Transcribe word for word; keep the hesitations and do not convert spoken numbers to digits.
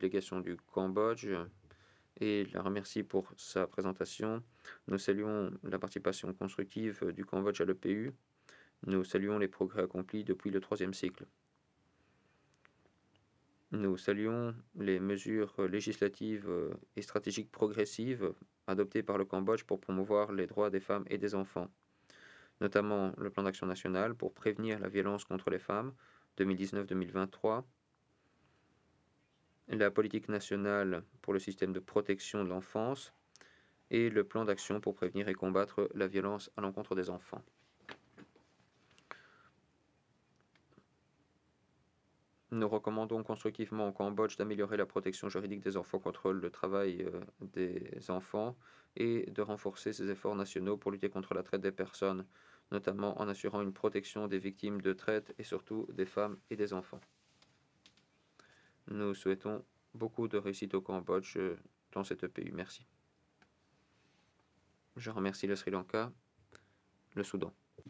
délégation du Cambodge et la remercie pour sa présentation. Nous saluons la participation constructive du Cambodge à l'E P U. Nous saluons les progrès accomplis depuis le troisième cycle. Nous saluons les mesures législatives et stratégiques progressives adoptées par le Cambodge pour promouvoir les droits des femmes et des enfants, notamment le plan d'action national pour prévenir la violence contre les femmes deux mille dix-neuf deux mille vingt-trois, la politique nationale pour le système de protection de l'enfance et le plan d'action pour prévenir et combattre la violence à l'encontre des enfants. Nous recommandons constructivement au Cambodge d'améliorer la protection juridique des enfants contre le travail euh, des enfants et de renforcer ses efforts nationaux pour lutter contre la traite des personnes, notamment en assurant une protection des victimes de traite et surtout des femmes et des enfants. Nous souhaitons beaucoup de réussite au Cambodge euh, dans cette E P U. Merci. Je remercie le Sri Lanka, le Soudan.